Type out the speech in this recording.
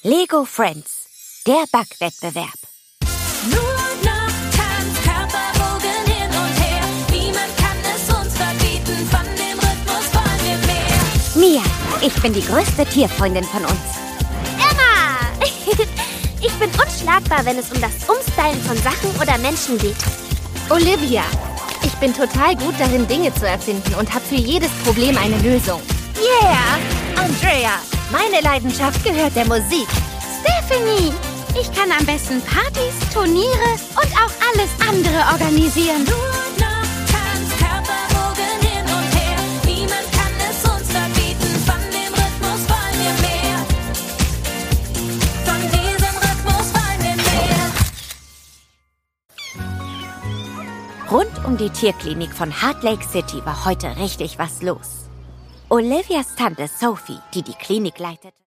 Lego Friends, der Backwettbewerb. Nur noch Tanz, Körperwogen hin und her. Niemand kann es uns verbieten, von dem Rhythmus wollen wir mehr. Mia, ich bin die größte Tierfreundin von uns. Emma! Ich bin unschlagbar, wenn es um das Umstylen von Sachen oder Menschen geht. Olivia, ich bin total gut darin, Dinge zu erfinden und habe für jedes Problem eine Lösung. Yeah! Andrea, meine Leidenschaft gehört der Musik. Stephanie! Ich kann am besten Partys, Turniere und auch alles andere organisieren. Nur noch Tanz, Körperwogen hin und her. Niemand kann es uns verbieten, von dem Rhythmus wollen wir mehr. Von diesem Rhythmus wollen wir mehr. Rund um die Tierklinik von Heart Lake City war heute richtig was los. Olivias Tante Sophie, die die Klinik leitete,